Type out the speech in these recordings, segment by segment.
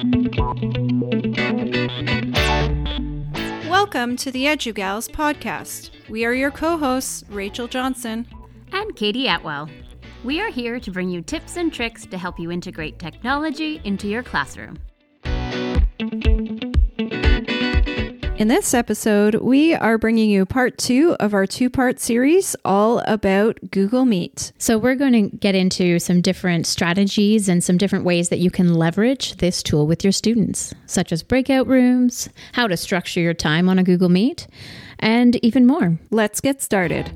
Welcome to the EduGals podcast. We are your co-hosts, Rachel Johnson and Katie Atwell. We are here to bring you tips and tricks to help you integrate technology into your classroom. In this episode, we are bringing you part 2 of our 2-part series all about Google Meet. So we're going to get into some different strategies and some different ways that you can leverage this tool with your students, such as breakout rooms, how to structure your time on a Google Meet, and even more. Let's get started.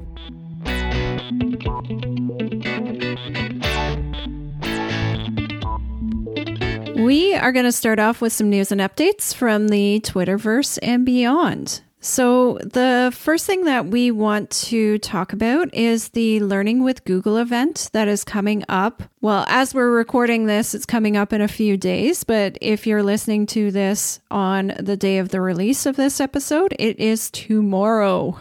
We are going to start off with some news and updates from the Twitterverse and beyond. So the first thing that we want to talk about is the Learning with Google event that is coming up. Well, as we're recording this, it's coming up in a few days, but if you're listening to this on the day of the release of this episode, it is tomorrow.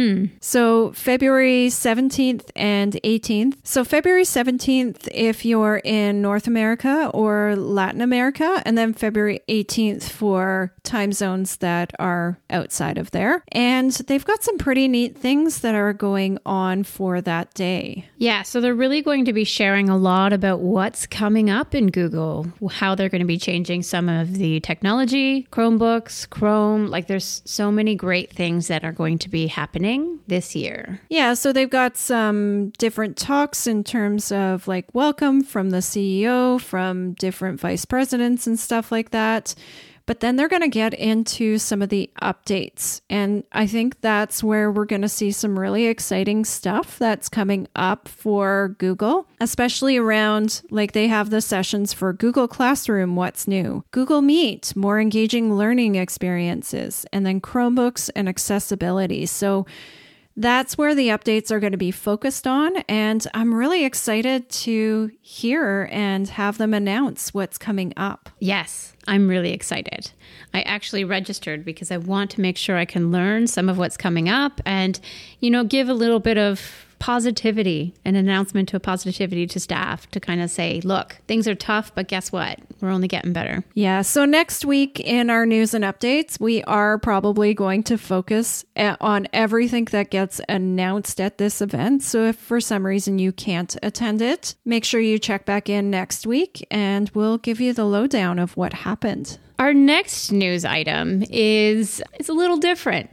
So February 17th and 18th. So February 17th if you're in North America or Latin America, and then February 18th for time zones that are outside of there. And they've got some pretty neat things that are going on for that day. Yeah, so they're really going to be sharing a lot about what's coming up in Google, how they're going to be changing some of the technology, Chromebooks, Chrome, like there's so many great things that are going to be happening this year. Yeah, so they've got some different talks in terms of like welcome from the CEO, from different vice presidents and stuff like that. But then they're going to get into some of the updates. And I think that's where we're going to see some really exciting stuff that's coming up for Google, especially around like they have the sessions for Google Classroom, what's new, Google Meet, more engaging learning experiences, and then Chromebooks and accessibility. So that's where the updates are going to be focused on. And I'm really excited to hear and have them announce what's coming up. Yes, I'm really excited. I actually registered because I want to make sure I can learn some of what's coming up and, give a little bit of positivity, an announcement to positivity to staff to kind of say, look, things are tough, but guess what? We're only getting better. Yeah. So next week in our news and updates, we are probably going to focus on everything that gets announced at this event. So if for some reason you can't attend it, make sure you check back in next week and we'll give you the lowdown of what happened. Our next news item is a little different.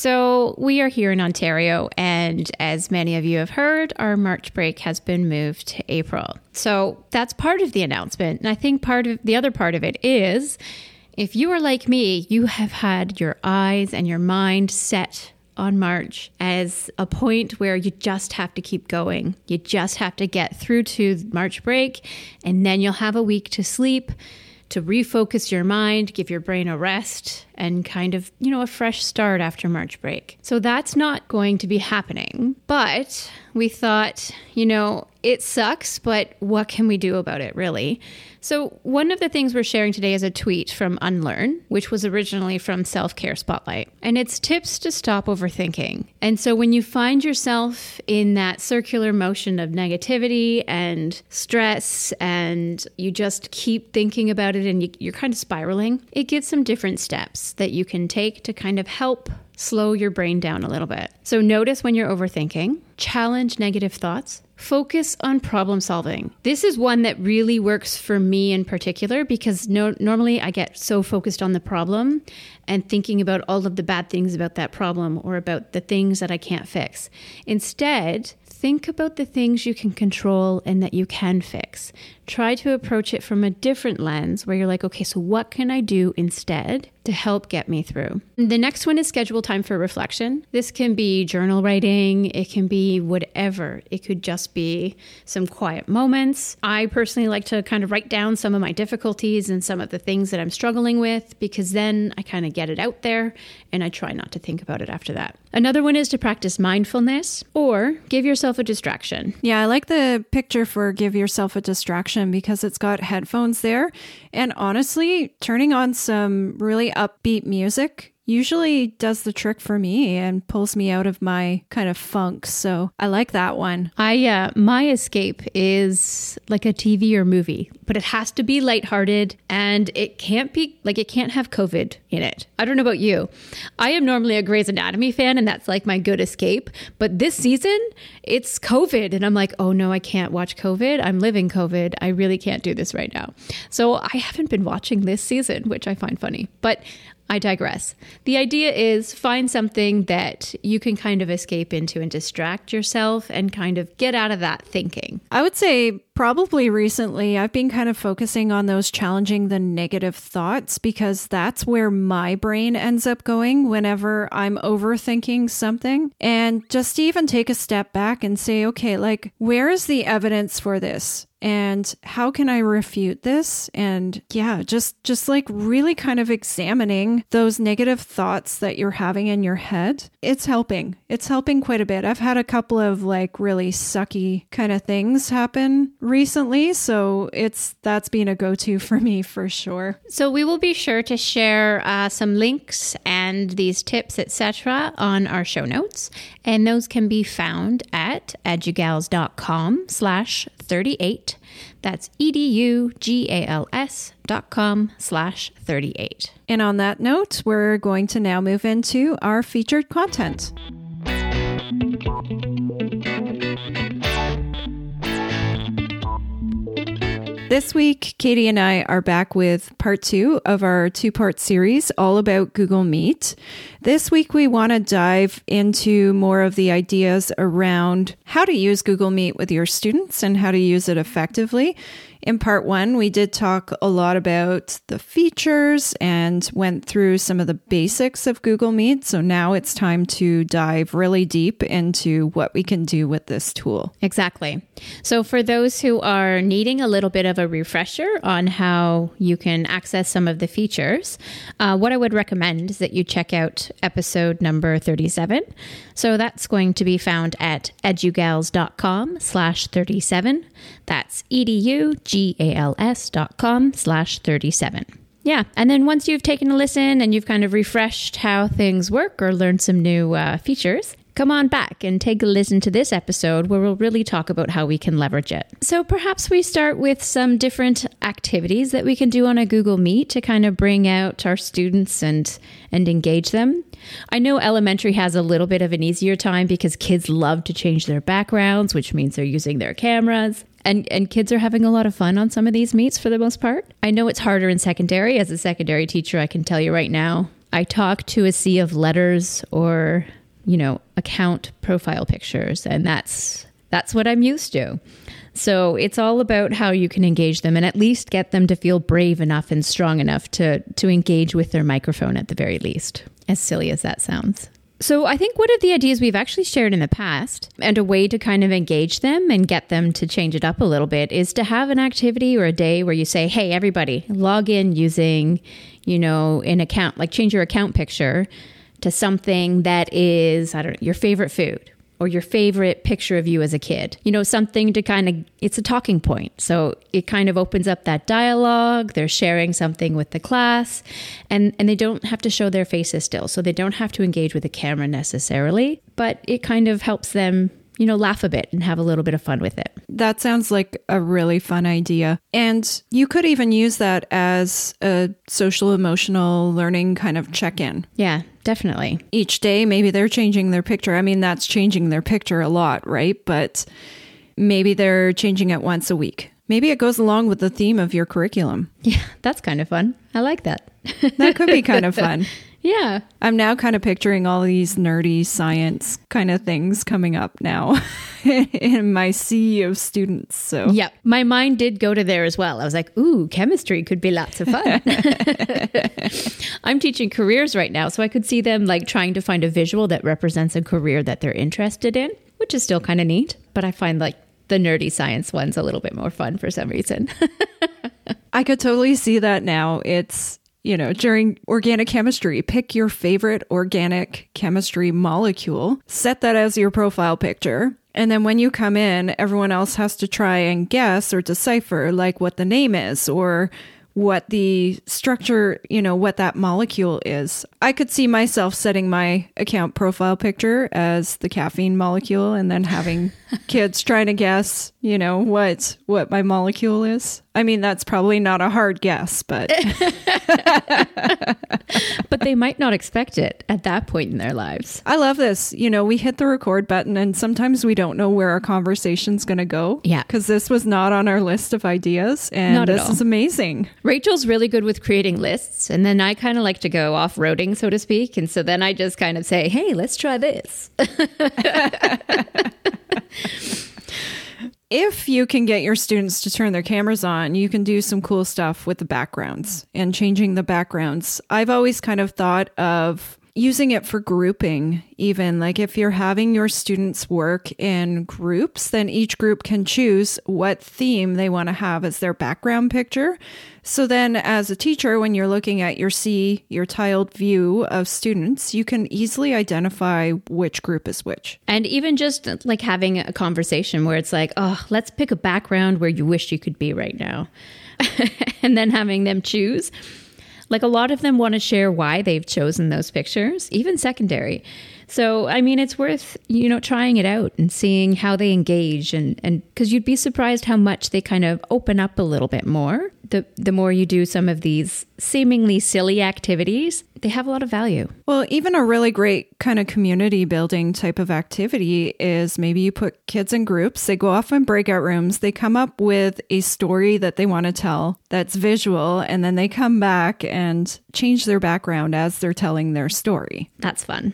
So we are here in Ontario, and as many of you have heard, our March break has been moved to April. So that's part of the announcement. And I think the other part of it is, if you are like me, you have had your eyes and your mind set on March as a point where you just have to keep going. You just have to get through to March break, and then you'll have a week to sleep, to refocus your mind, give your brain a rest, and kind of, a fresh start after March break. So that's not going to be happening. But we thought, it sucks, but what can we do about it, really? So one of the things we're sharing today is a tweet from Unlearn, which was originally from Self-Care Spotlight. And it's tips to stop overthinking. And so when you find yourself in that circular motion of negativity and stress, and you just keep thinking about it and you're kind of spiraling, it gives some different steps that you can take to kind of help slow your brain down a little bit. So notice when you're overthinking, challenge negative thoughts, focus on problem solving. This is one that really works for me in particular because normally I get so focused on the problem and thinking about all of the bad things about that problem or about the things that I can't fix. Instead, think about the things you can control and that you can fix. Try to approach it from a different lens where you're like, okay, so what can I do instead to help get me through? The next one is schedule time for reflection. This can be journal writing. It can be whatever. It could just be some quiet moments. I personally like to kind of write down some of my difficulties and some of the things that I'm struggling with, because then I kind of get it out there and I try not to think about it after that. Another one is to practice mindfulness or give yourself a distraction. Yeah, I like the picture for give yourself a distraction because it's got headphones there. And honestly, turning on some really upbeat music usually does the trick for me and pulls me out of my kind of funk. So I like that one. My escape is like a TV or movie, but it has to be lighthearted and it can't have COVID in it. I don't know about you. I am normally a Grey's Anatomy fan and that's like my good escape. But this season, it's COVID. And I'm like, oh no, I can't watch COVID. I'm living COVID. I really can't do this right now. So I haven't been watching this season, which I find funny. But I digress. The idea is find something that you can kind of escape into and distract yourself and kind of get out of that thinking. I would say probably recently I've been kind of focusing on those challenging the negative thoughts because that's where my brain ends up going whenever I'm overthinking something. And just to even take a step back and say, okay, like, where is the evidence for this? And how can I refute this? And yeah, just like really kind of examining those negative thoughts that you're having in your head. It's helping. It's helping quite a bit. I've had a couple of like really sucky kind of things happen recently. So that's been a go-to for me for sure. So we will be sure to share some links and these tips, etc. on our show notes. And those can be found at edugals.com/38. That's edugals.com/38. And on that note, we're going to now move into our featured content. This week, Katie and I are back with part 2 of our 2-part series all about Google Meet. This week, we want to dive into more of the ideas around how to use Google Meet with your students and how to use it effectively. In part 1, we did talk a lot about the features and went through some of the basics of Google Meet. So now it's time to dive really deep into what we can do with this tool. Exactly. So for those who are needing a little bit of a refresher on how you can access some of the features, what I would recommend is that you check out episode number 37. So that's going to be found at edugals.com/37. That's edugals.com/37. Yeah. And then once you've taken a listen and you've kind of refreshed how things work or learned some new features, come on back and take a listen to this episode where we'll really talk about how we can leverage it. So perhaps we start with some different activities that we can do on a Google Meet to kind of bring out our students and engage them. I know elementary has a little bit of an easier time because kids love to change their backgrounds, which means they're using their cameras. And kids are having a lot of fun on some of these meets for the most part. I know it's harder in secondary. As a secondary teacher, I can tell you right now, I talk to a sea of letters or, account profile pictures, and that's what I'm used to. So it's all about how you can engage them and at least get them to feel brave enough and strong enough to engage with their microphone at the very least, as silly as that sounds. So I think one of the ideas we've actually shared in the past and a way to kind of engage them and get them to change it up a little bit is to have an activity or a day where you say, hey, everybody, log in using, an account, like change your account picture to something that is, your favorite food or your favorite picture of you as a kid, something to kind of, it's a talking point. So it kind of opens up that dialogue. They're sharing something with the class and they don't have to show their faces still. So they don't have to engage with the camera necessarily, but it kind of helps them, laugh a bit and have a little bit of fun with it. That sounds like a really fun idea. And you could even use that as a social emotional learning kind of check-in. Yeah, definitely. Each day, maybe they're changing their picture. I mean, that's changing their picture a lot, right? But maybe they're changing it once a week. Maybe it goes along with the theme of your curriculum. Yeah, that's kind of fun. I like that. That could be kind of fun. Yeah. I'm now kind of picturing all these nerdy science kind of things coming up now in my sea of students. So yeah, my mind did go to there as well. I was like, ooh, chemistry could be lots of fun. I'm teaching careers right now, so I could see them like trying to find a visual that represents a career that they're interested in, which is still kind of neat. But I find like the nerdy science one's a little bit more fun for some reason. I could totally see that now. It's, during organic chemistry, pick your favorite organic chemistry molecule, set that as your profile picture. And then when you come in, everyone else has to try and guess or decipher like what the name is or what the structure, what that molecule is. I could see myself setting my account profile picture as the caffeine molecule and then having kids trying to guess, what my molecule is. I mean, that's probably not a hard guess, but but they might not expect it at that point in their lives. I love this. We hit the record button and sometimes we don't know where our conversation's going to go. Yeah. Because this was not on our list of ideas. And not at this all. is amazing. Rachel's really good with creating lists. And then I kind of like to go off-roading, so to speak. And so then I just kind of say, hey, let's try this. If you can get your students to turn their cameras on, you can do some cool stuff with the backgrounds and changing the backgrounds. I've always kind of thought of using it for grouping, even like if you're having your students work in groups, then each group can choose what theme they want to have as their background picture. So then as a teacher, when you're looking at your tiled view of students, you can easily identify which group is which. And even just like having a conversation where it's like, oh, let's pick a background where you wish you could be right now. And then having them choose. Like a lot of them want to share why they've chosen those pictures, even secondary. So, I mean, it's worth, trying it out and seeing how they engage and because you'd be surprised how much they kind of open up a little bit more. The more you do some of these seemingly silly activities, they have a lot of value. Well, even a really great kind of community building type of activity is maybe you put kids in groups, they go off in breakout rooms, they come up with a story that they want to tell that's visual, and then they come back and change their background as they're telling their story. That's fun.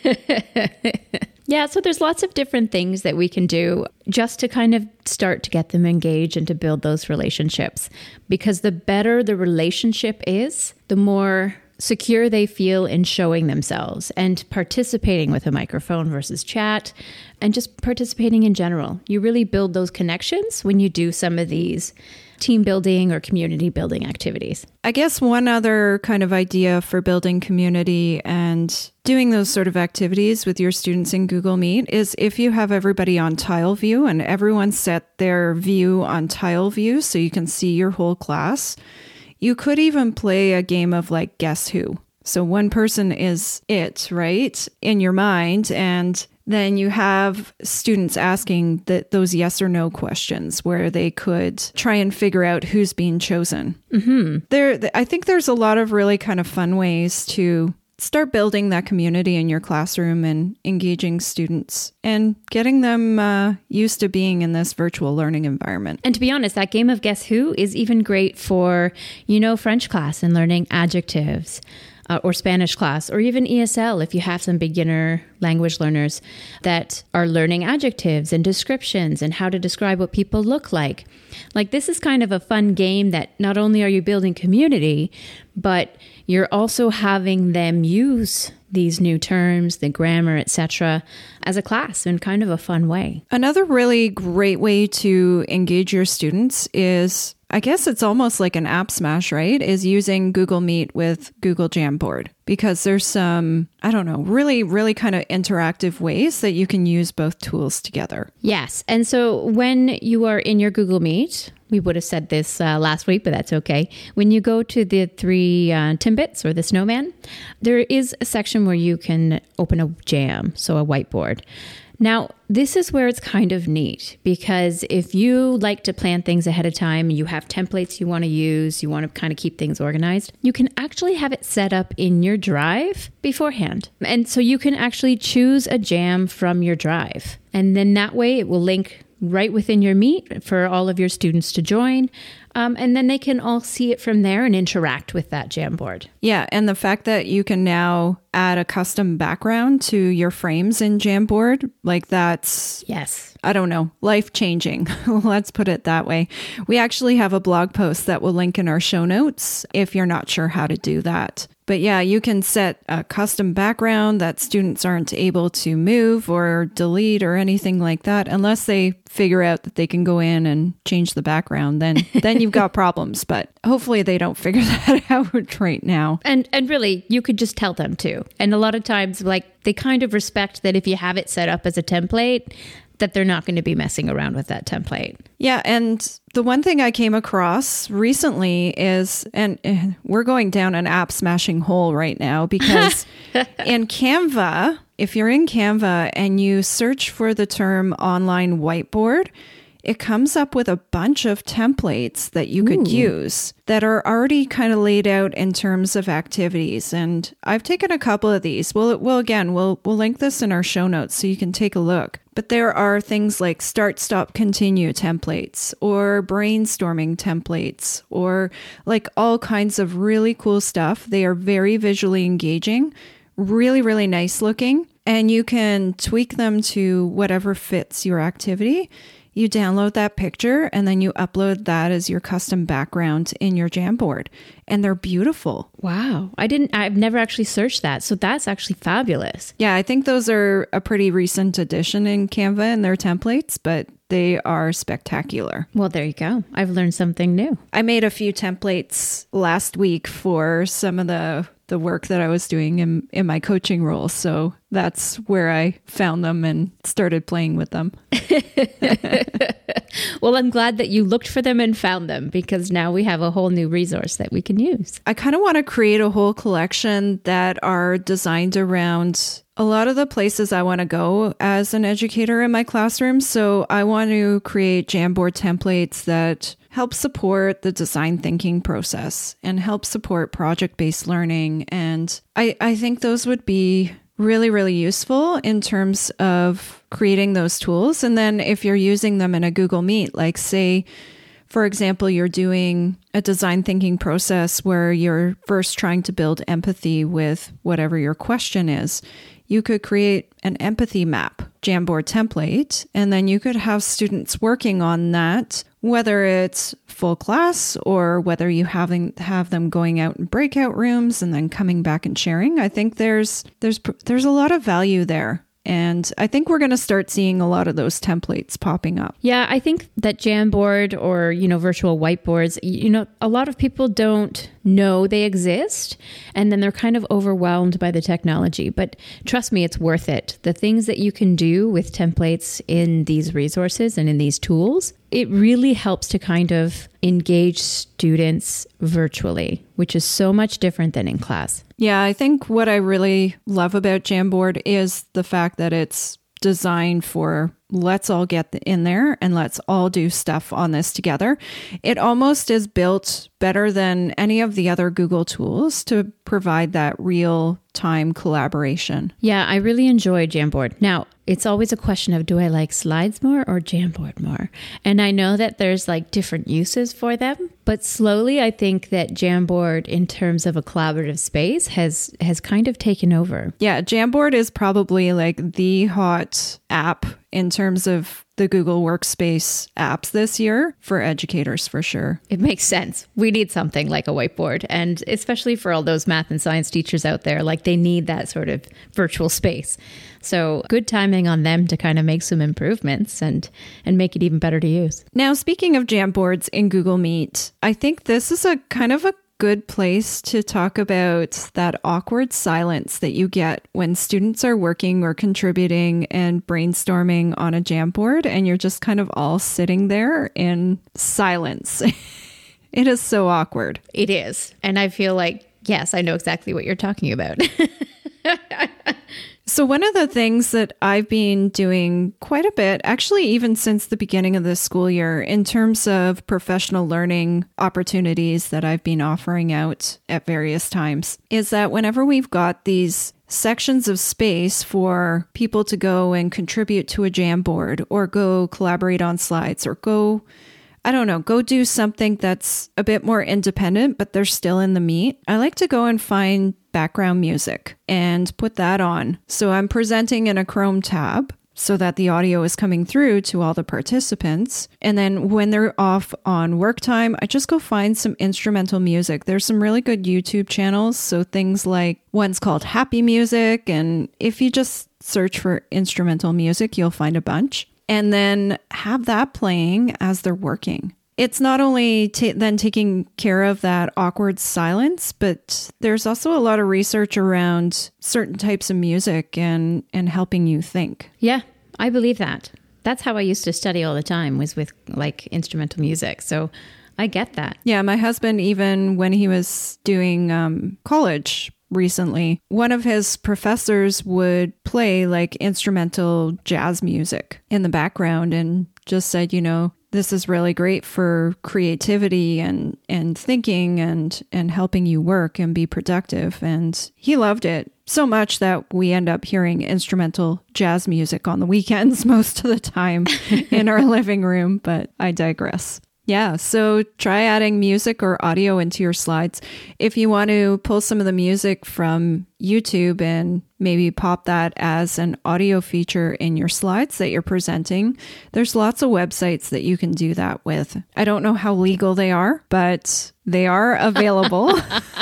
Yeah, so there's lots of different things that we can do just to kind of start to get them engaged and to build those relationships. Because the better the relationship is, the more secure they feel in showing themselves and participating with a microphone versus chat and just participating in general. You really build those connections when you do some of these team building or community building activities. I guess one other kind of idea for building community and doing those sort of activities with your students in Google Meet is if you have everybody on tile view and everyone set their view on tile view so you can see your whole class, you could even play a game of like guess who. So one person is it, right, in your mind, and then you have students asking those yes or no questions where they could try and figure out who's being chosen. Mm-hmm. I think there's a lot of really kind of fun ways to start building that community in your classroom and engaging students and getting them used to being in this virtual learning environment. And to be honest, that game of Guess Who is even great for, French class and learning adjectives. Or Spanish class, or even ESL if you have some beginner language learners that are learning adjectives and descriptions and how to describe what people look like. Like this is kind of a fun game that not only are you building community, but you're also having them use these new terms, the grammar, etc., as a class in kind of a fun way. Another really great way to engage your students is, I guess it's almost like an app smash, right? Is using Google Meet with Google Jamboard, because there's some, really, really kind of interactive ways that you can use both tools together. Yes. And so when you are in your Google Meet, we would have said this last week, but that's okay. When you go to the 3 Timbits or the snowman, there is a section where you can open a jam, so a whiteboard. Now, this is where it's kind of neat, because if you like to plan things ahead of time, you have templates you want to use, you want to kind of keep things organized, you can actually have it set up in your Drive beforehand. And so you can actually choose a jam from your Drive. And then that way it will link right within your Meet for all of your students to join. And then they can all see it from there and interact with that Jamboard. Yeah, and the fact that you can now add a custom background to your frames in Jamboard, like that's... Yes. Life-changing. Let's put it that way. We actually have a blog post that will link in our show notes if you're not sure how to do that. But yeah, you can set a custom background that students aren't able to move or delete or anything like that unless they figure out that they can go in and change the background. Then you've got problems. But hopefully they don't figure that out right now. And really, you could just tell them to. And a lot of times, like, they kind of respect that if you have it set up as a template, that they're not going to be messing around with that template. Yeah. And the one thing I came across recently is, and we're going down an app smashing hole right now, because in Canva, if you're in Canva and you search for the term online whiteboard, it comes up with a bunch of templates that you could use that are already kind of laid out in terms of activities. And I've taken a couple of these. We'll link this in our show notes so you can take a look. But there are things like start, stop, continue templates, or brainstorming templates, or like all kinds of really cool stuff. They are very visually engaging, really, really nice looking, and you can tweak them to whatever fits your activity. You download that picture and then you upload that as your custom background in your Jamboard. And they're beautiful. Wow. I've never actually searched that. So that's actually fabulous. Yeah, I think those are a pretty recent addition in Canva and their templates, but they are spectacular. Well, there you go. I've learned something new. I made a few templates last week for some of the work that I was doing in my coaching role. So that's where I found them and started playing with them. Well, I'm glad that you looked for them and found them, because now we have a whole new resource that we can use. I kind of want to create a whole collection that are designed around a lot of the places I want to go as an educator in my classroom. So I want to create Jamboard templates that help support the design thinking process and help support project-based learning. And I think those would be really, really useful in terms of creating those tools. And then if you're using them in a Google Meet, like say, for example, you're doing a design thinking process where you're first trying to build empathy with whatever your question is, you could create an empathy map Jamboard template, and then you could have students working on that, whether it's full class or whether you have them going out in breakout rooms and then coming back and sharing. I think there's a lot of value there. And I think we're going to start seeing a lot of those templates popping up. Yeah, I think that Jamboard or, virtual whiteboards, a lot of people don't know they exist, and then they're kind of overwhelmed by the technology. But trust me, it's worth it. The things that you can do with templates in these resources and in these tools, it really helps to kind of engage students virtually, which is so much different than in class. Yeah, I think what I really love about Jamboard is the fact that it's designed for let's all get in there and let's all do stuff on this together. It almost is built better than any of the other Google tools to provide that real-time collaboration. Yeah, I really enjoy Jamboard. Now, it's always a question of, do I like slides more or Jamboard more? And I know that there's like different uses for them, but slowly I think that Jamboard in terms of a collaborative space has kind of taken over. Yeah, Jamboard is probably like the hot app in terms of the Google Workspace apps this year for educators, for sure. It makes sense. We need something like a whiteboard, and especially for all those math and science teachers out there, like they need that sort of virtual space. So good timing on them to kind of make some improvements and make it even better to use. Now, speaking of Jamboards in Google Meet, I think this is a kind of a good place to talk about that awkward silence that you get when students are working or contributing and brainstorming on a Jamboard, and you're just kind of all sitting there in silence. It is so awkward. It is. And I feel like, yes, I know exactly what you're talking about. So one of the things that I've been doing quite a bit, actually even since the beginning of the school year, in terms of professional learning opportunities that I've been offering out at various times, is that whenever we've got these sections of space for people to go and contribute to a Jamboard or go collaborate on slides or go do something that's a bit more independent, but they're still in the Meet, I like to go and find background music and put that on. So I'm presenting in a Chrome tab so that the audio is coming through to all the participants. And then when they're off on work time, I just go find some instrumental music. There's some really good YouTube channels. So things like one's called Happy Music. And if you just search for instrumental music, you'll find a bunch. And then have that playing as they're working. It's not only then taking care of that awkward silence, but there's also a lot of research around certain types of music and helping you think. Yeah, I believe that. That's how I used to study all the time, was with like instrumental music. So I get that. Yeah, my husband, even when he was doing college recently, one of his professors would play like instrumental jazz music in the background and just said, this is really great for creativity and thinking and helping you work and be productive. And he loved it so much that we end up hearing instrumental jazz music on the weekends most of the time in our living room, but I digress. Yeah, so try adding music or audio into your slides. If you want to pull some of the music from YouTube and maybe pop that as an audio feature in your slides that you're presenting, there's lots of websites that you can do that with. I don't know how legal they are, but they are available.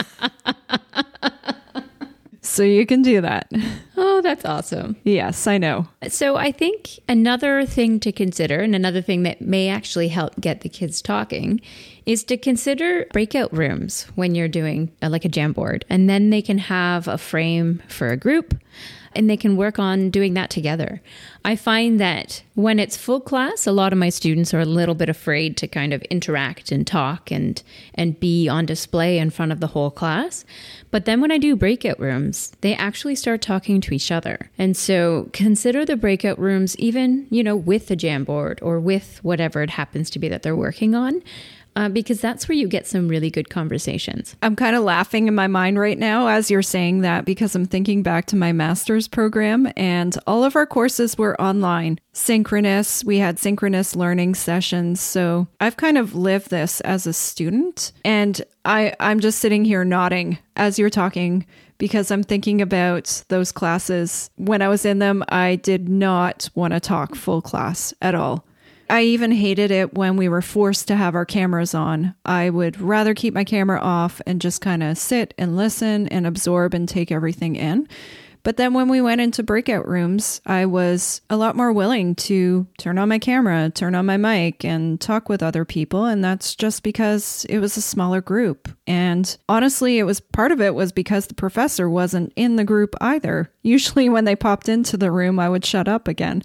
So you can do that. Oh, that's awesome. Yes, I know. So I think another thing to consider, and another thing that may actually help get the kids talking, is to consider breakout rooms when you're doing like a Jamboard. And then they can have a frame for a group, and they can work on doing that together. I find that when it's full class, a lot of my students are a little bit afraid to kind of interact and talk and be on display in front of the whole class. But then when I do breakout rooms, they actually start talking to each other. And so consider the breakout rooms even, with the Jamboard or with whatever it happens to be that they're working on. Because that's where you get some really good conversations. I'm kind of laughing in my mind right now as you're saying that, because I'm thinking back to my master's program and all of our courses were online, synchronous. We had synchronous learning sessions. So I've kind of lived this as a student, and I'm just sitting here nodding as you're talking, because I'm thinking about those classes. When I was in them, I did not want to talk full class at all. I even hated it when we were forced to have our cameras on. I would rather keep my camera off and just kind of sit and listen and absorb and take everything in. But then when we went into breakout rooms, I was a lot more willing to turn on my camera, turn on my mic, and talk with other people. And that's just because it was a smaller group. And honestly, part of it was because the professor wasn't in the group either. Usually when they popped into the room, I would shut up again.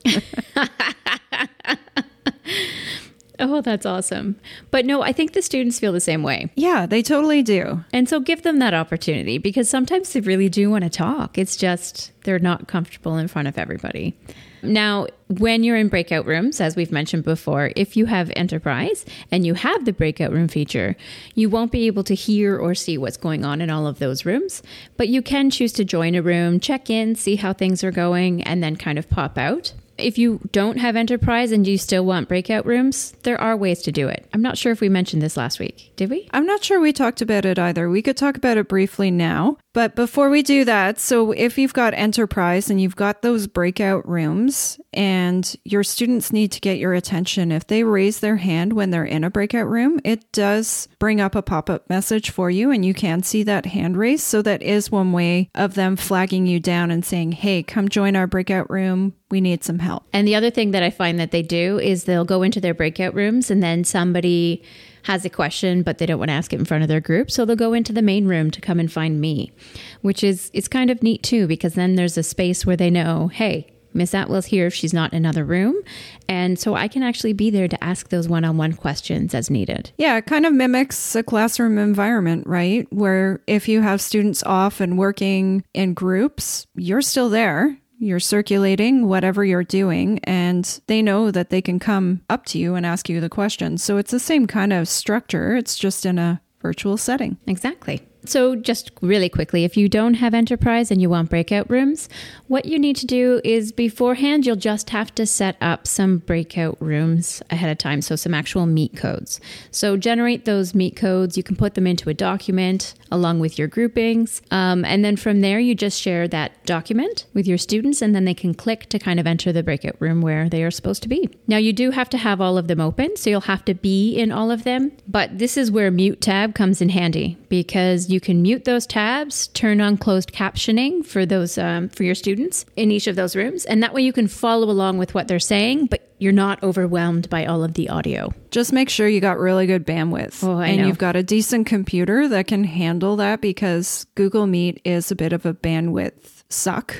Oh, that's awesome. But no, I think the students feel the same way. Yeah, they totally do. And so give them that opportunity, because sometimes they really do want to talk. It's just they're not comfortable in front of everybody. Now, when you're in breakout rooms, as we've mentioned before, if you have Enterprise and you have the breakout room feature, you won't be able to hear or see what's going on in all of those rooms. But you can choose to join a room, check in, see how things are going, and then kind of pop out. If you don't have Enterprise and you still want breakout rooms, there are ways to do it. I'm not sure if we mentioned this last week. Did we? I'm not sure we talked about it either. We could talk about it briefly now. But before we do that, so if you've got Enterprise and you've got those breakout rooms and your students need to get your attention, if they raise their hand when they're in a breakout room, it does bring up a pop-up message for you and you can see that hand raise. So that is one way of them flagging you down and saying, hey, come join our breakout room. We need some help. And the other thing that I find that they do is they'll go into their breakout rooms and then somebody has a question, but they don't want to ask it in front of their group. So they'll go into the main room to come and find me, which is, it's kind of neat too, because then there's a space where they know, hey, Miss Atwell's here if she's not in another room. And so I can actually be there to ask those one-on-one questions as needed. Yeah, it kind of mimics a classroom environment, right? Where if you have students off and working in groups, you're still there. You're circulating whatever you're doing, and they know that they can come up to you and ask you the question. So it's the same kind of structure. It's just in a virtual setting. Exactly. So just really quickly, if you don't have Enterprise and you want breakout rooms, what you need to do is beforehand, you'll just have to set up some breakout rooms ahead of time. So some actual meet codes. So generate those meet codes. You can put them into a document along with your groupings. And then from there, you just share that document with your students, and then they can click to kind of enter the breakout room where they are supposed to be. Now, you do have to have all of them open, so you'll have to be in all of them. But this is where Mute tab comes in handy, because you can mute those tabs, turn on closed captioning for those for your students in each of those rooms. And that way you can follow along with what they're saying, but you're not overwhelmed by all of the audio. Just make sure you got really good bandwidth. Oh, I know. You've got a decent computer that can handle that, because Google Meet is a bit of a bandwidth suck.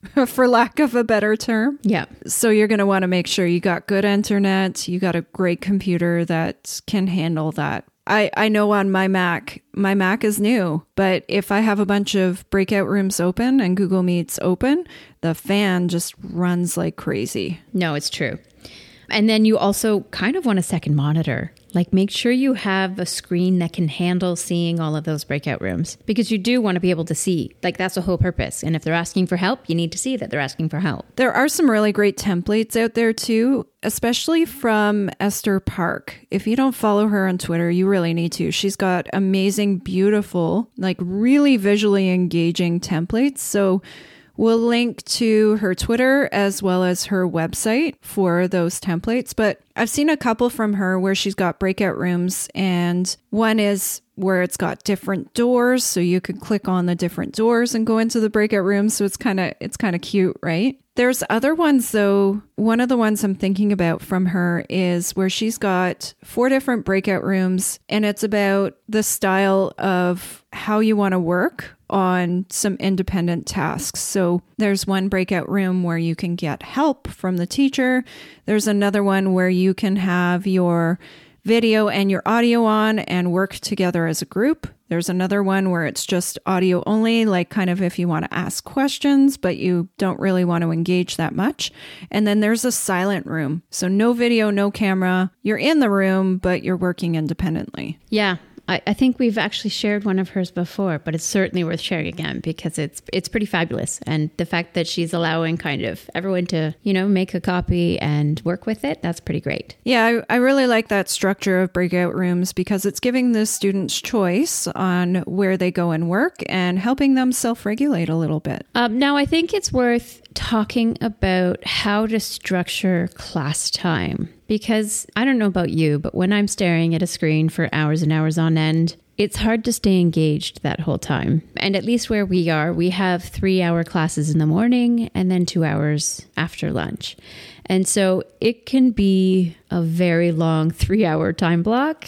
for lack of a better term. Yeah. So you're going to want to make sure you got good internet, you got a great computer that can handle that. I know on my Mac is new, but if I have a bunch of breakout rooms open and Google Meets open, the fan just runs like crazy. No, it's true. And then you also kind of want a second monitor. Like make sure you have a screen that can handle seeing all of those breakout rooms, because you do want to be able to see. Like that's the whole purpose. And if they're asking for help, you need to see that they're asking for help. There are some really great templates out there too, especially from Esther Park. If you don't follow her on Twitter, you really need to. She's got amazing, beautiful, like really visually engaging templates. So we'll link to her Twitter as well as her website for those templates. But I've seen a couple from her where she's got breakout rooms, and one is where it's got different doors. So you could click on the different doors and go into the breakout room. So it's kind of cute, right? There's other ones though. One of the ones I'm thinking about from her is where she's got 4 different breakout rooms, and it's about the style of how you want to work on some independent tasks. So there's one breakout room where you can get help from the teacher. There's another one where you can have your video and your audio on and work together as a group. There's another one where it's just audio only, like kind of if you want to ask questions, but you don't really want to engage that much. And then there's a silent room. So no video, no camera. You're in the room, but you're working independently. Yeah. I think we've actually shared one of hers before, but it's certainly worth sharing again because it's pretty fabulous. And the fact that she's allowing kind of everyone to, make a copy and work with it, that's pretty great. Yeah, I really like that structure of breakout rooms because it's giving the students choice on where they go and work and helping them self-regulate a little bit. Now, I think it's worth talking about how to structure class time. Because I don't know about you, but when I'm staring at a screen for hours and hours on end, it's hard to stay engaged that whole time. And at least where we are, we have 3-hour classes in the morning and then 2 hours after lunch. And so it can be a very long 3-hour time block.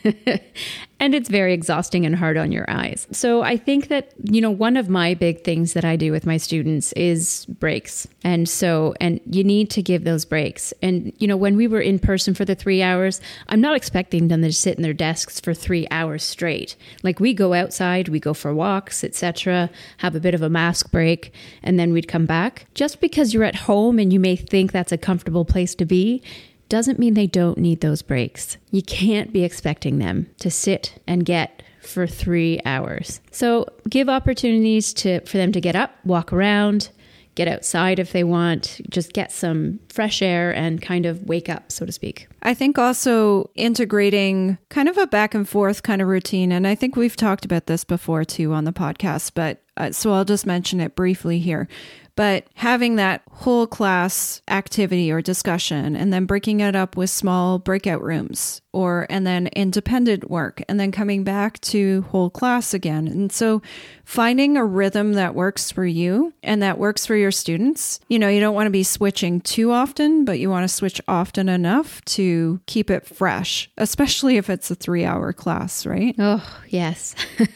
And it's very exhausting and hard on your eyes. So I think that, one of my big things that I do with my students is breaks. And you need to give those breaks. And, when we were in person for the 3 hours, I'm not expecting them to sit in their desks for 3 hours straight. Like we go outside, we go for walks, etc., have a bit of a mask break, and then we'd come back. Just because you're at home and you may think that's a comfortable place to be, doesn't mean they don't need those breaks. You can't be expecting them to sit and get for 3 hours. So give opportunities for them to get up, walk around, get outside if they want, just get some fresh air and kind of wake up, so to speak. I think also integrating kind of a back and forth kind of routine. And I think we've talked about this before too on the podcast, but so I'll just mention it briefly here. But having that whole class activity or discussion and then breaking it up with small breakout rooms and then independent work and then coming back to whole class again. And so finding a rhythm that works for you and that works for your students. You don't want to be switching too often, but you want to switch often enough to keep it fresh, especially if it's a 3-hour class, right? Oh, yes.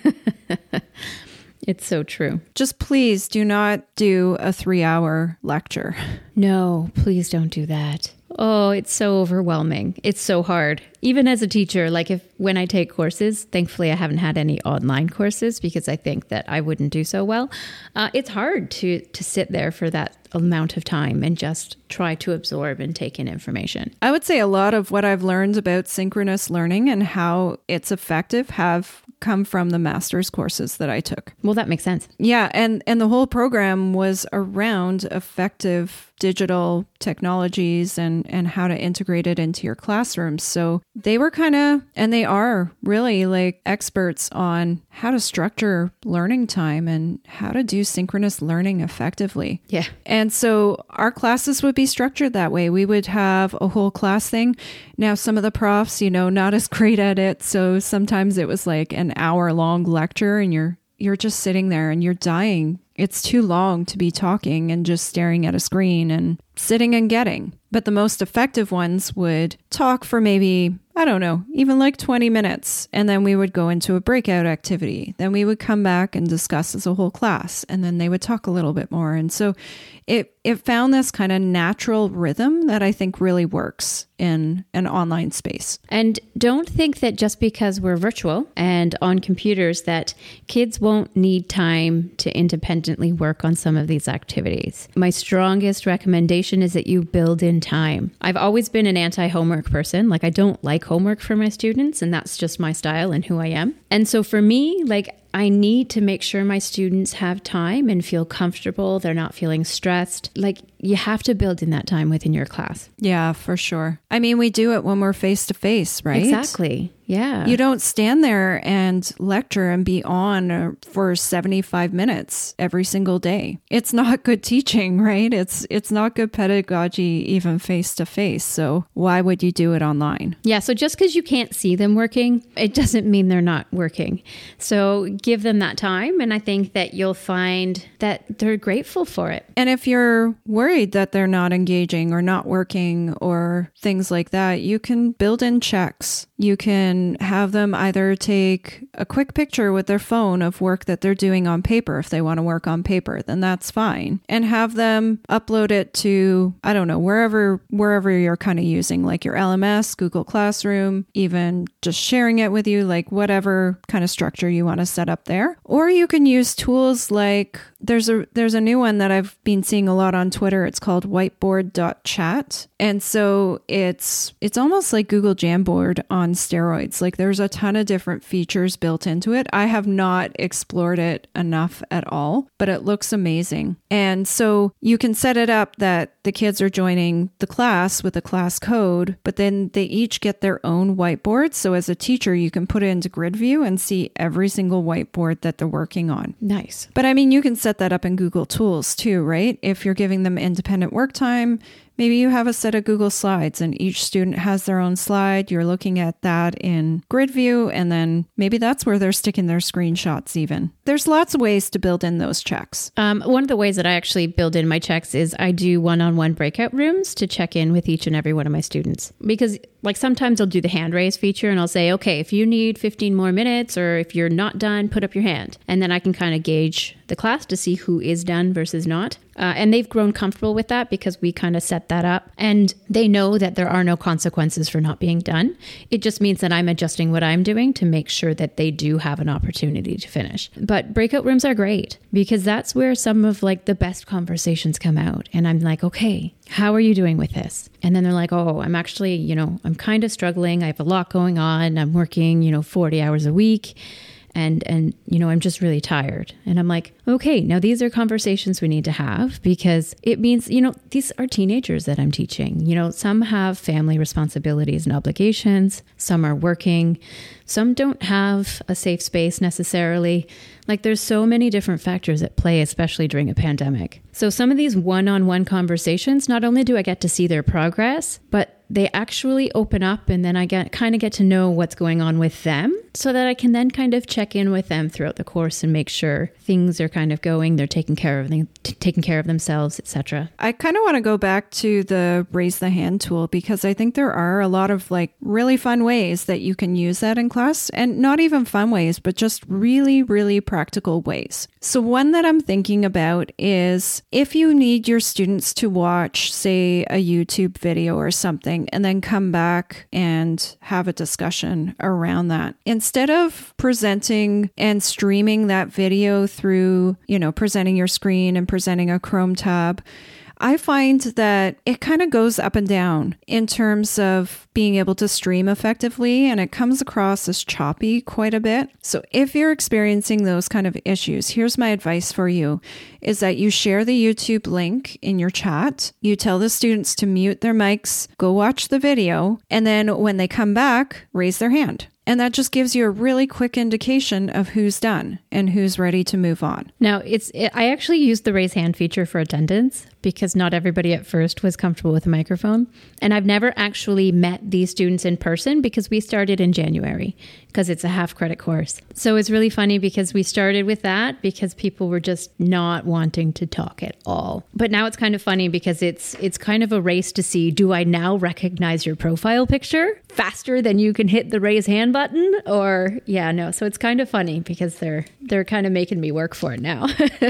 It's so true. Just please do not do a 3-hour lecture. No, please don't do that. Oh, it's so overwhelming. It's so hard. Even as a teacher, like when I take courses, thankfully I haven't had any online courses because I think that I wouldn't do so well. It's hard to sit there for that amount of time and just try to absorb and take in information. I would say a lot of what I've learned about synchronous learning and how it's effective have come from the master's courses that I took. Well, that makes sense. Yeah. And the whole program was around effective digital technologies and how to integrate it into your classrooms. So they were and they are really like experts on how to structure learning time and how to do synchronous learning effectively. Yeah. And so our classes would be structured that way. We would have a whole class thing. Now, some of the profs, not as great at it. So sometimes it was like an hour-long lecture and you're just sitting there and you're dying. It's too long to be talking and just staring at a screen and sitting and getting. But the most effective ones would talk for maybe, I don't know, even like 20 minutes. And then we would go into a breakout activity. Then we would come back and discuss as a whole class. And then they would talk a little bit more. And so it found this kind of natural rhythm that I think really works in an online space. And don't think that just because we're virtual and on computers that kids won't need time to independently work on some of these activities. My strongest recommendation is that you build in time. I've always been an anti-homework person. Like, I don't like homework for my students, and that's just my style and who I am. And so for me, like, I need to make sure my students have time and feel comfortable. They're not feeling stressed. Like, you have to build in that time within your class. Yeah, for sure. I mean, we do it when we're face to face, right? Exactly. Yeah. You don't stand there and lecture and be on for 75 minutes every single day. It's not good teaching, right? It's not good pedagogy even face to face. So why would you do it online? Yeah. So just because you can't see them working, it doesn't mean they're not working. So give them that time. And I think that you'll find that they're grateful for it. And if you're worried that they're not engaging or not working or things like that, you can build in checks. You can have them either take a quick picture with their phone of work that they're doing on paper. If they want to work on paper, then that's fine. And have them upload it to, I don't know, wherever you're kind of using, like your LMS, Google Classroom, even just sharing it with you, like whatever kind of structure you want to set up there. Or you can use tools like there's a new one that I've been seeing a lot on Twitter. It's called whiteboard.chat. And so it's almost like Google Jamboard on steroids. Like, there's a ton of different features built into it. I have not explored it enough at all, but it looks amazing. And so you can set it up that the kids are joining the class with a class code, but then they each get their own whiteboard. So as a teacher, you can put it into grid view and see every single whiteboard that they're working on. Nice. But I mean, you can set that up in Google Tools too, right? If you're giving them independent work time, maybe you have a set of Google Slides and each student has their own slide. You're looking at that in grid view, and then maybe that's where they're sticking their screenshots even. There's lots of ways to build in those checks. One of the ways that I actually build in my checks is I do one-on-one breakout rooms to check in with each and every one of my students. Because like sometimes I'll do the hand raise feature and I'll say, okay, if you need 15 more minutes or if you're not done, put up your hand. And then I can kind of gauge the class to see who is done versus not. And they've grown comfortable with that because we kind of set that up. And they know that there are no consequences for not being done. It just means that I'm adjusting what I'm doing to make sure that they do have an opportunity to finish. But breakout rooms are great because that's where some of like the best conversations come out. And I'm like, okay, how are you doing with this? And then they're like, oh, I'm actually, I'm kind of struggling. I have a lot going on. I'm working, 40 hours a week. And I'm just really tired. And I'm like, okay, now these are conversations we need to have because it means, these are teenagers that I'm teaching. Some have family responsibilities and obligations. Some are working. Some don't have a safe space necessarily. Like, there's so many different factors at play, especially during a pandemic. So some of these one-on-one conversations, not only do I get to see their progress, but they actually open up, and then I get to know what's going on with them so that I can then kind of check in with them throughout the course and make sure things are kind of going, they're taking care of themselves, etc. I kind of want to go back to the raise the hand tool because I think there are a lot of like really fun ways that you can use that in class, and not even fun ways, but just really, really practical ways. So one that I'm thinking about is if you need your students to watch, say, a YouTube video or something, and then come back and have a discussion around that. Instead of presenting and streaming that video through, presenting your screen and presenting a Chrome tab, I find that it kind of goes up and down in terms of being able to stream effectively, and it comes across as choppy quite a bit. So if you're experiencing those kind of issues, here's my advice for you, is that you share the YouTube link in your chat. You tell the students to mute their mics, go watch the video, and then when they come back, raise their hand. And that just gives you a really quick indication of who's done and who's ready to move on. Now, I actually used the raise hand feature for attendance because not everybody at first was comfortable with a microphone. And I've never actually met these students in person because we started in January because it's a half credit course. So it's really funny because we started with that because people were just not wanting to talk at all. But now it's kind of funny because it's kind of a race to see, do I now recognize your profile picture faster than you can hit the raise hand button? Or so it's kind of funny because they're kind of making me work for it now.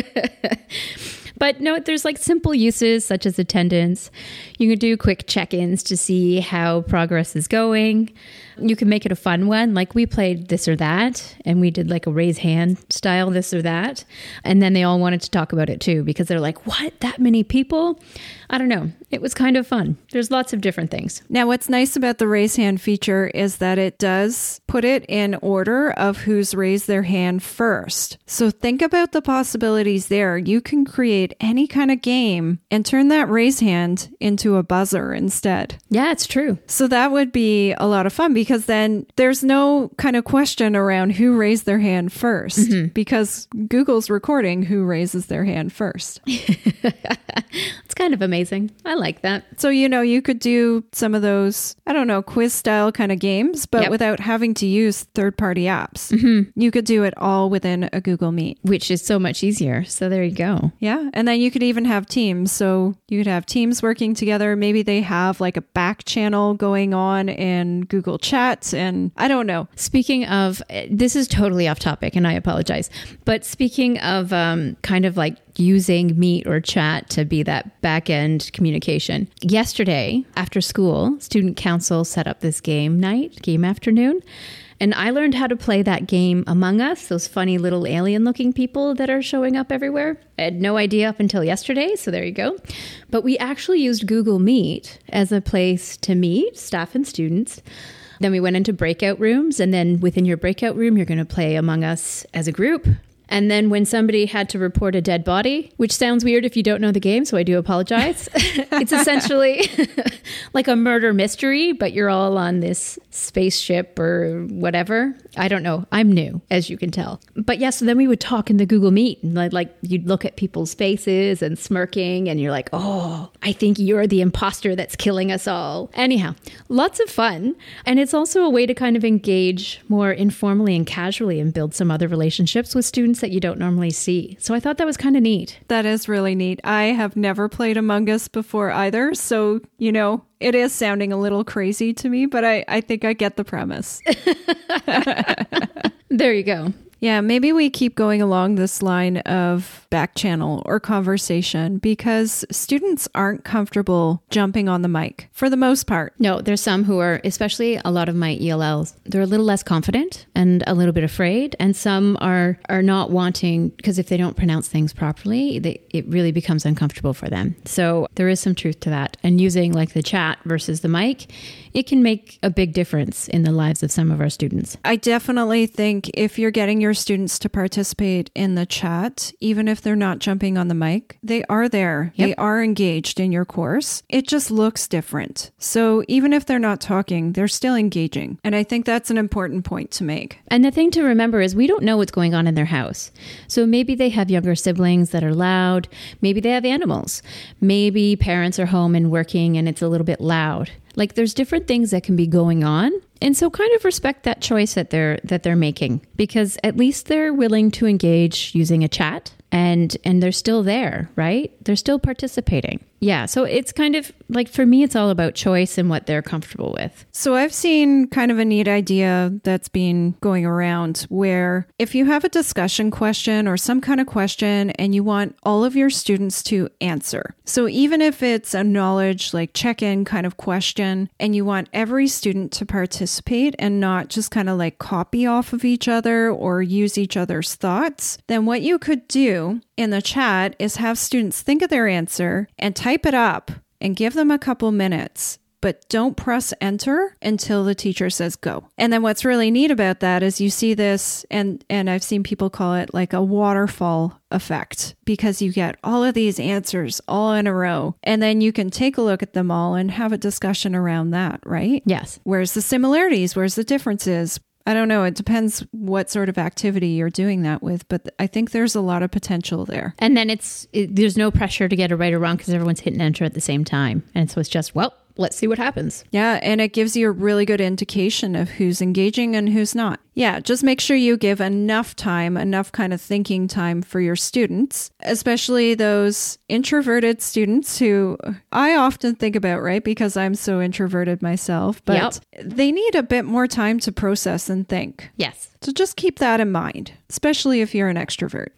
But no, there's like simple uses such as attendance. You can do quick check-ins to see how progress is going. You can make it a fun one. Like we played this or that, and we did like a raise hand style this or that. And then they all wanted to talk about it too, because they're like, what, that many people? I don't know. It was kind of fun. There's lots of different things. Now, what's nice about the raise hand feature is that it does put it in order of who's raised their hand first. So think about the possibilities there. You can create any kind of game and turn that raise hand into a buzzer instead. Yeah, it's true. So that would be a lot of fun because then there's no kind of question around who raised their hand first because Google's recording who raises their hand first. It's kind of amazing. I like that. So, you could do some of those, quiz style kind of games, but without having to use third-party apps. You could do it all within a Google Meet. Which is so much easier. So there you go. Yeah. And then you could even have teams. So you could have teams working together. Maybe they have like a back channel going on in Google Chat. And I don't know. Speaking of, this is totally off topic and I apologize. But speaking of kind of like using Meet or Chat to be that back-end communication. Yesterday, after school, student council set up this game afternoon. And I learned how to play that game Among Us, those funny little alien-looking people that are showing up everywhere. I had no idea up until yesterday, so there you go. But we actually used Google Meet as a place to meet staff and students. Then we went into breakout rooms, and then within your breakout room, you're going to play Among Us as a group. And then when somebody had to report a dead body, which sounds weird if you don't know the game, so I do apologize. It's essentially like a murder mystery, but you're all on this spaceship or whatever. I don't know. I'm new, as you can tell. But yeah, so then we would talk in the Google Meet and like you'd look at people's faces and smirking and you're like, oh, I think you're the imposter that's killing us all. Anyhow, lots of fun. And it's also a way to kind of engage more informally and casually and build some other relationships with students that you don't normally see. So I thought that was kind of neat. That is really neat. I have never played Among Us before either. So, it is sounding a little crazy to me, but I think I get the premise. There you go. Yeah, maybe we keep going along this line of back channel or conversation because students aren't comfortable jumping on the mic for the most part. No, there's some who are, especially a lot of my ELLs, they're a little less confident and a little bit afraid. And some are not wanting, because if they don't pronounce things properly, it really becomes uncomfortable for them. So there is some truth to that. And using like the chat versus the mic, it can make a big difference in the lives of some of our students. I definitely think if you're getting your students to participate in the chat, even if they're not jumping on the mic, they are there. Yep. They are engaged in your course. It just looks different. So even if they're not talking, they're still engaging. And I think that's an important point to make. And the thing to remember is we don't know what's going on in their house. So maybe they have younger siblings that are loud. Maybe they have animals. Maybe parents are home and working and it's a little bit loud. Like there's different things that can be going on. And so kind of respect that choice that they're making, because at least they're willing to engage using a chat and they're still there, right? They're still participating. Yeah. So it's kind of like, for me, it's all about choice and what they're comfortable with. So I've seen kind of a neat idea that's been going around where if you have a discussion question or some kind of question and you want all of your students to answer. So even if it's a knowledge like check-in kind of question and you want every student to participate and not just kind of like copy off of each other or use each other's thoughts, then what you could do in the chat is have students think of their answer and type it up and give them a couple minutes, but don't press enter until the teacher says go. And then what's really neat about that is you see this, and I've seen people call it like a waterfall effect, because you get all of these answers all in a row, and then you can take a look at them all and have a discussion around that, right? Yes. Where's the similarities? Where's the differences? I don't know. It depends what sort of activity you're doing that with, but I think there's a lot of potential there. And then there's no pressure to get it right or wrong because everyone's hitting enter at the same time. And so it's just, well, let's see what happens. Yeah, and it gives you a really good indication of who's engaging and who's not. Yeah, just make sure you give enough time, enough kind of thinking time for your students, especially those introverted students who I often think about, right? Because I'm so introverted myself, but they need a bit more time to process and think. Yes. So just keep that in mind, especially if you're an extrovert.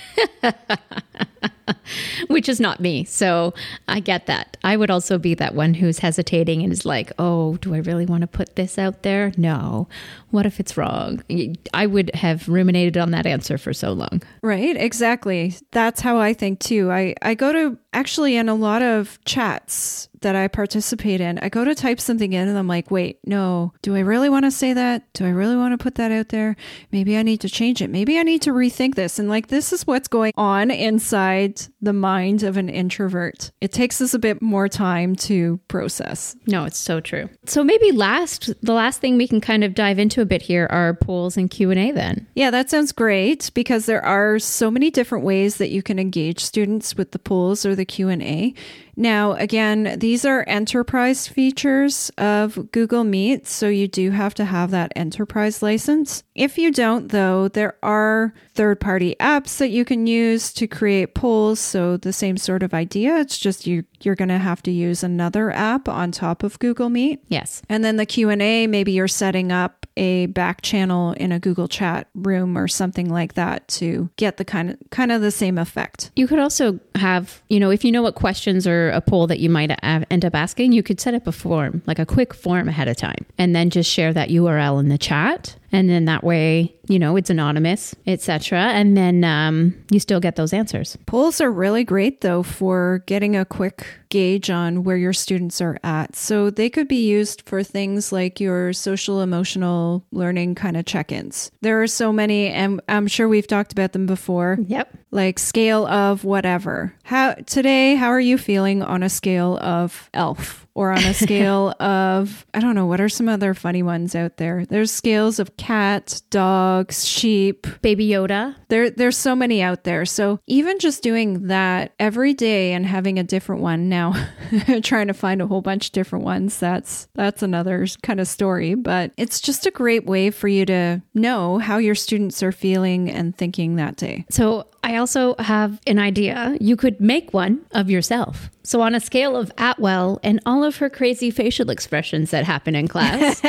Which is not me. So I get that. I would also be that one who's hesitating and is like, oh, do I really want to put this out there? No. What if it's wrong? I would have ruminated on that answer for so long. Right, exactly. That's how I think too. I go to, actually in a lot of chats that I participate in, I go to type something in and I'm like, wait, no, do I really want to say that? Do I really want to put that out there? Maybe I need to change it. Maybe I need to rethink this. And like, this is what's going on inside the mind of an introvert. It takes us a bit more time to process. No, it's so true. So maybe the last thing we can kind of dive into a bit here are polls and Q&A then. Yeah, that sounds great because there are so many different ways that you can engage students with the polls or the Q&A. Now, again, these are enterprise features of Google Meet, so you do have to have that enterprise license. If you don't, though, there are third-party apps that you can use to create polls, so the same sort of idea. It's just you're going to have to use another app on top of Google Meet. Yes. And then the Q&A, maybe you're setting up a back channel in a Google Chat room or something like that to get the kind of the same effect. You could also have, if you know what questions or a poll that you might end up asking, you could set up a form, like a quick form ahead of time, and then just share that URL in the chat. And then that way, it's anonymous, etc. And then you still get those answers. Polls are really great, though, for getting a quick gauge on where your students are at. So they could be used for things like your social emotional learning kind of check-ins. There are so many, and I'm sure we've talked about them before. Yep. Like scale of whatever. How are you feeling on a scale of elf? Or on a scale of, I don't know, what are some other funny ones out there? There's scales of cats, dogs, sheep. Baby Yoda. There's so many out there. So even just doing that every day and having a different one now, trying to find a whole bunch of different ones, that's another kind of story. But it's just a great way for you to know how your students are feeling and thinking that day. So I also have an idea. You could make one of yourself. So on a scale of Atwell and all of her crazy facial expressions that happen in class,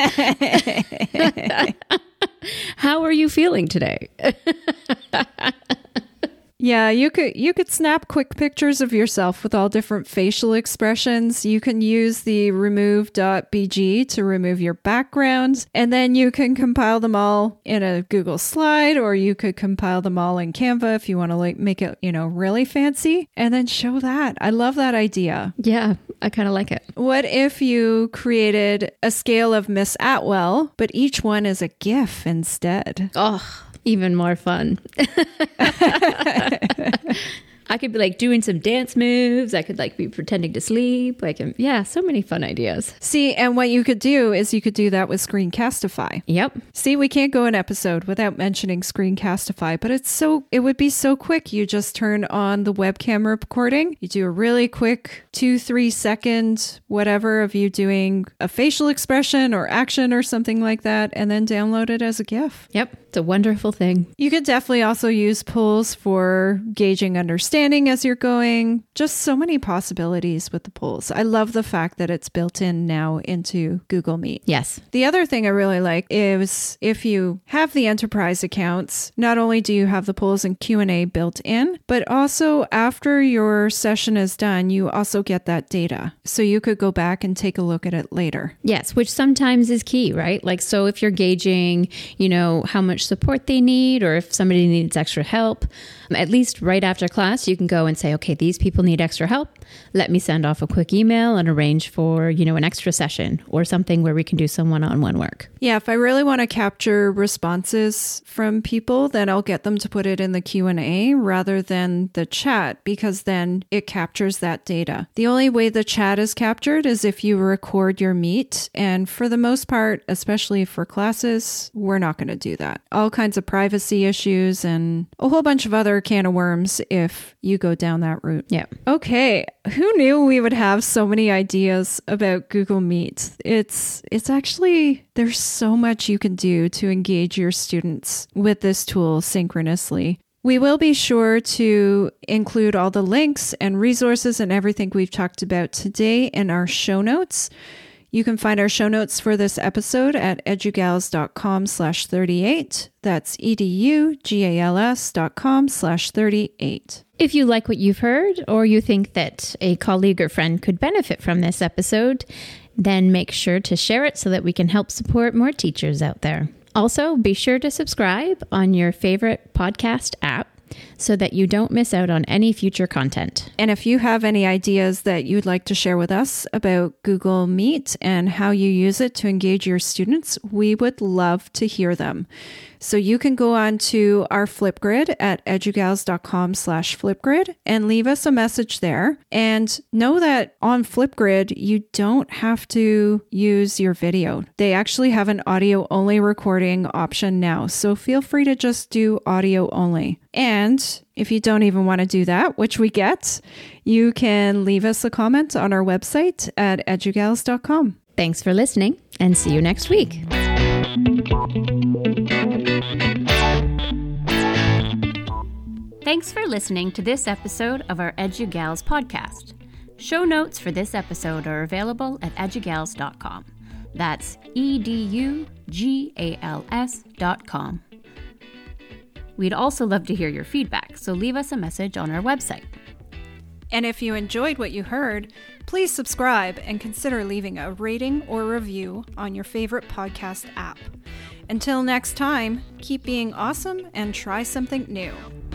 how are you feeling today? Yeah, you could snap quick pictures of yourself with all different facial expressions. You can use the remove.bg to remove your background, and then you can compile them all in a Google slide, or you could compile them all in Canva if you want to make it, really fancy, and then show that. I love that idea. Yeah, I kind of like it. What if you created a scale of Miss Atwell, but each one is a GIF instead? Oh, even more fun. I could be like doing some dance moves. I could like be pretending to sleep. So many fun ideas. See, and what you could do is you could do that with Screencastify. Yep. See, we can't go an episode without mentioning Screencastify, but it would be so quick. You just turn on the webcam recording. You do a really quick 2-3 second whatever of you doing a facial expression or action or something like that, and then download it as a GIF. Yep. It's a wonderful thing. You could definitely also use polls for gauging understanding as you're going. Just so many possibilities with the polls. I love the fact that it's built in now into Google Meet. Yes. The other thing I really like is if you have the enterprise accounts, not only do you have the polls and Q&A built in, but also after your session is done, you also get that data. So you could go back and take a look at it later. Yes, which sometimes is key, right? Like, so if you're gauging, how much support they need, or if somebody needs extra help, at least right after class, So you can go and say, okay, these people need extra help. Let me send off a quick email and arrange for, an extra session or something where we can do some one-on-one work. Yeah, if I really want to capture responses from people, then I'll get them to put it in the Q&A rather than the chat, because then it captures that data. The only way the chat is captured is if you record your meet. And for the most part, especially for classes, we're not going to do that. All kinds of privacy issues and a whole bunch of other can of worms if you go down that route. Yeah. Okay. Who knew we would have so many ideas about Google Meet? It's actually, there's so much you can do to engage your students with this tool synchronously. We will be sure to include all the links and resources and everything we've talked about today in our show notes. You can find our show notes for this episode at edugals.com/38. That's edugals.com/38. If you like what you've heard, or you think that a colleague or friend could benefit from this episode, then make sure to share it so that we can help support more teachers out there. Also, be sure to subscribe on your favorite podcast app so that you don't miss out on any future content. And if you have any ideas that you'd like to share with us about Google Meet and how you use it to engage your students, we would love to hear them. So you can go on to our Flipgrid at edugals.com/Flipgrid and leave us a message there. And know that on Flipgrid, you don't have to use your video. They actually have an audio only recording option now. So feel free to just do audio only. And if you don't even want to do that, which we get, you can leave us a comment on our website at edugals.com. Thanks for listening, and see you next week. Thanks for listening to this episode of our EduGals podcast. Show notes for this episode are available at edugals.com. That's edugals.com. We'd also love to hear your feedback, so leave us a message on our website. And if you enjoyed what you heard, please subscribe and consider leaving a rating or review on your favorite podcast app. Until next time, keep being awesome and try something new.